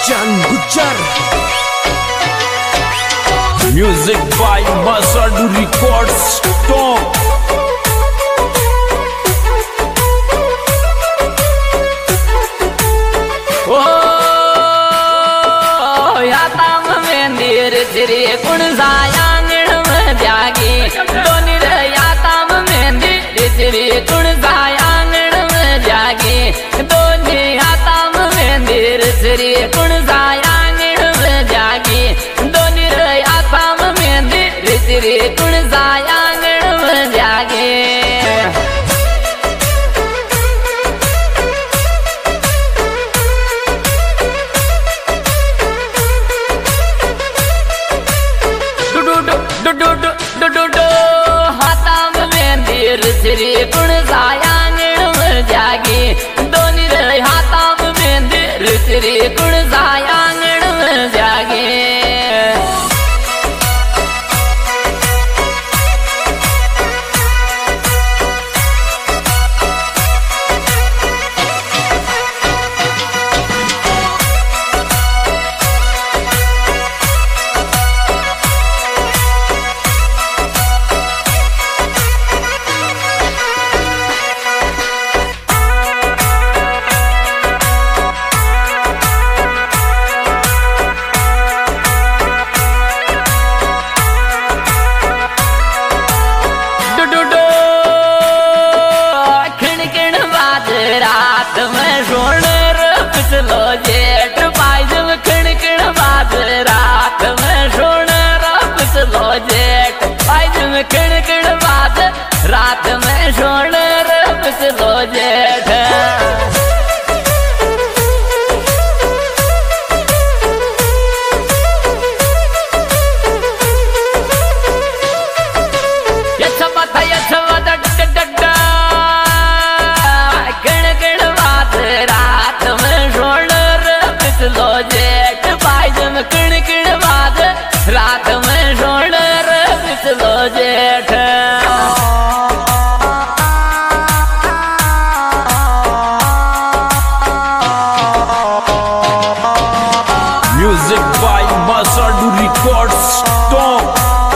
Chan Gujar. Music by Masadu Records. Top. Shri कुण जायांगण में जागी दोनी याताम मेहंदी श्री कुण जायांगण में जागी दोनी याताम मेहंदी श्री कुण जायांगण में जागी दोनी याताम मेहंदी श्री कुण जायांगण में जागी हाथाम मेहंदी श्री कुण जायांगण में जागी दोनी हाथाम मेहंदी श्री कुण जायांगण में जागी रात में सोनर पिछलो जेठ पायजम खिणकिण बाज रात में सोनर पिछलो जेठ पायजम खिणकिण बाज रात में सोनर पिछलो जेठ रात में सोनर पिछलो जेठ पायजम किण किण बाज रात में सोनर पिछलो जेठ Music by Masadu Records. Top.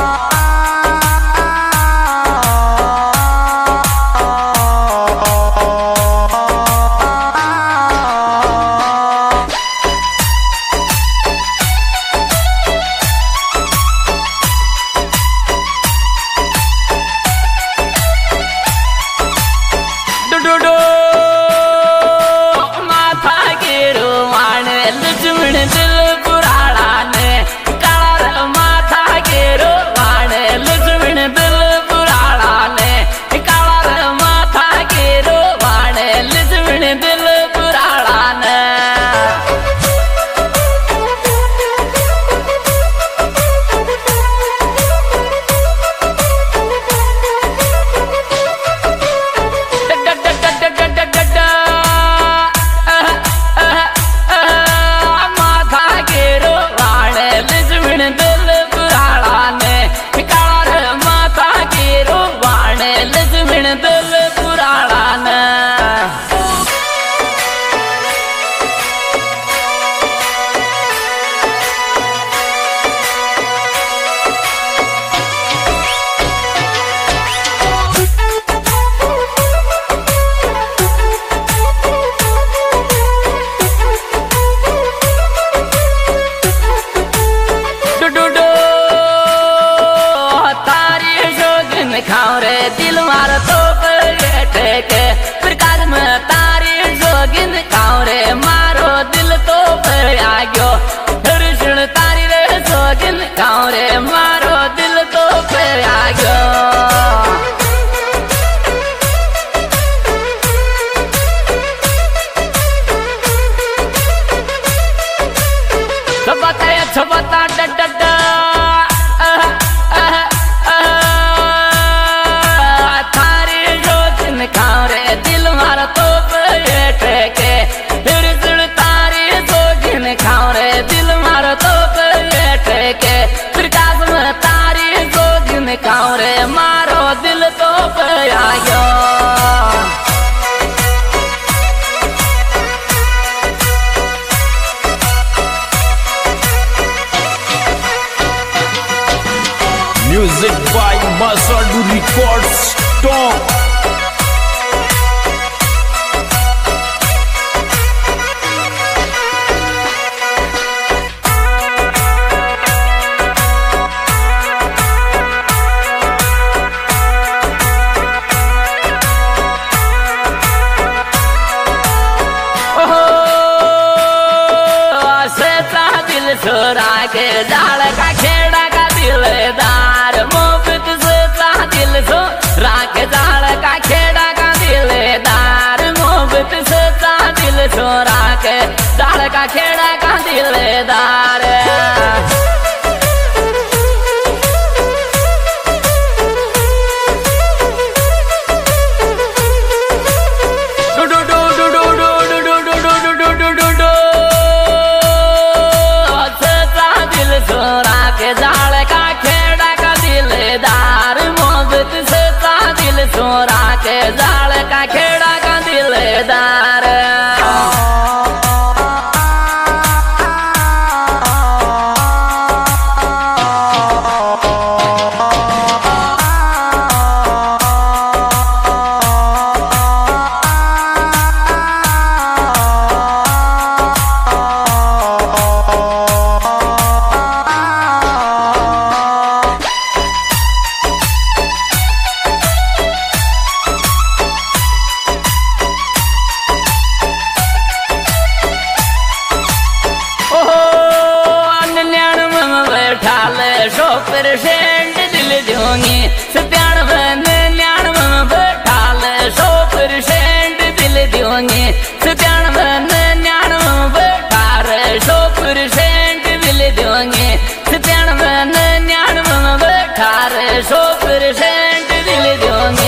माथा गिरो माने लक्ष्मण दिल पुराणा ने काला माथा गिरो माने लक्ष्मण दिल पुराणा ने काला माथा गिरो माने लक्ष्मण दिल पुराणा ने दिल पुराणा ने खाओ रे दिल मार तो के प्रकाश में तारी जोगिन खाओ रे मारो दिल तो आ गयो कृष्ण तारी रे जोगिन खाओ रे मारो दिल तो आ गयो छबता डड खाओ रे दिल मारा तो के फिर सुन तारी जोगिन खाओ रे दिल मारा तो के प्रकाश में तारी जोगिन खाओ रे मारो दिल तो आ गयो Music by Masadu Records. Top. छोरा के जाल का खेड़ा का दिलदार मोहब्बत से दिल सो राख जाल का खेड़ा का दिलदार मोहब्बत से दिल छोरा के जाल का खेड़ा का दिलदार छोरा के जाल का खेड़ा का दिलदार परसेंट दिल दूंगी सत्यान न्याण में बैठाल 100% दिल दूंगी सत्यान न्याण में बैठार 100% दिल दूंगी सत्यान न्याण में बैठार 100% दिल दूंगी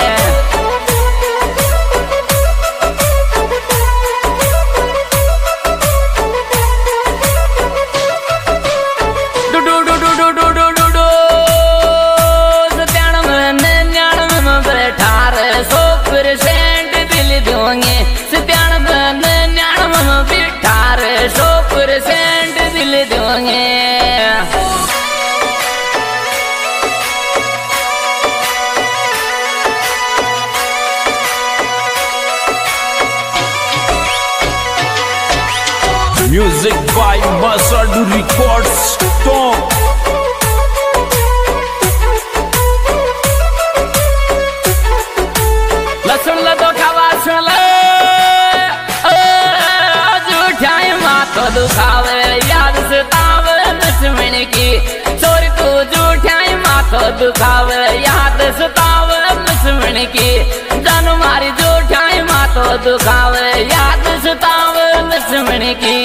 Music by Masadu Records. Top. लसुन लदो खावा सुन ले झूठाई मातो दुखावे याद सतावे दुश्मन की चोरी तू झूठाई मातो दुखावे याद सतावे दुश्मन की जान मारी झूठाई मातो दुखावे याद सतावे दुश्मन की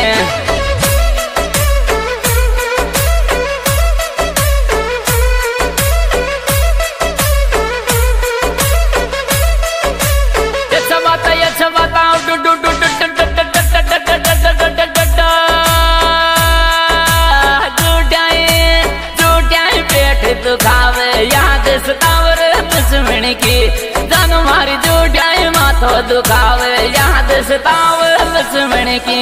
दुखावे याद सतावर दुश्मन की जान मारी झूठाई माथो दुखावे याद सतावर दुश्मन की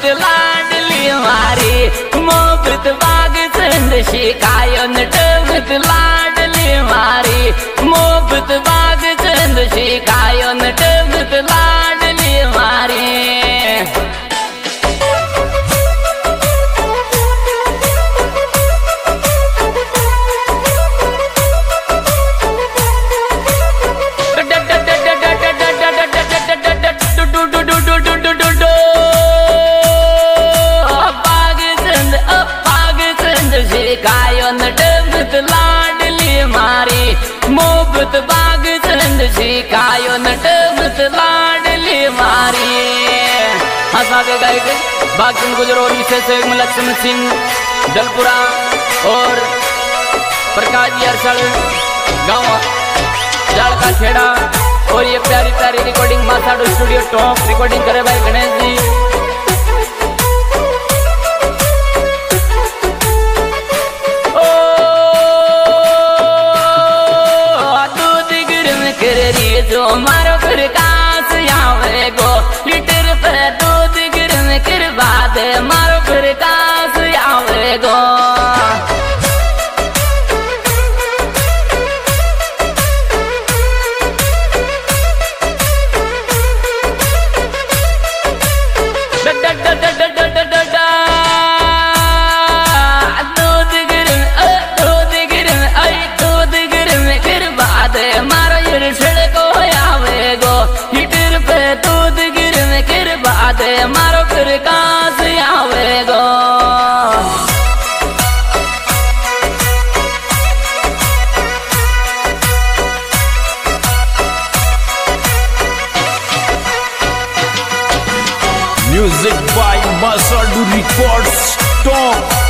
लाडली मारी मोहब्बत बाग चंद शिकायो नटवत लाडली मारी मोहब्बत बाग चंद शिकायो नटवत लाडली मारी लाडली मारी मोहब्बत बाग चंद शिकायो नटवत लाडली मारी हंसा के गायक बागचंद गुजरोरी से शेख लक्ष्मण सिंह जलपुरा और प्रकाश जी अरसल गाँव जाल का खेड़ा और ये प्यारी प्यारी रिकॉर्डिंग मासाडो स्टूडियो टॉप रिकॉर्डिंग करे भाई गणेश जी। जो मारो प्रकाश आवे गो लीटर पे दूध गिरन कर बाद मारो प्रकाश आवे गो मारो प्रकाश आवेगो Music by Masadu Records Top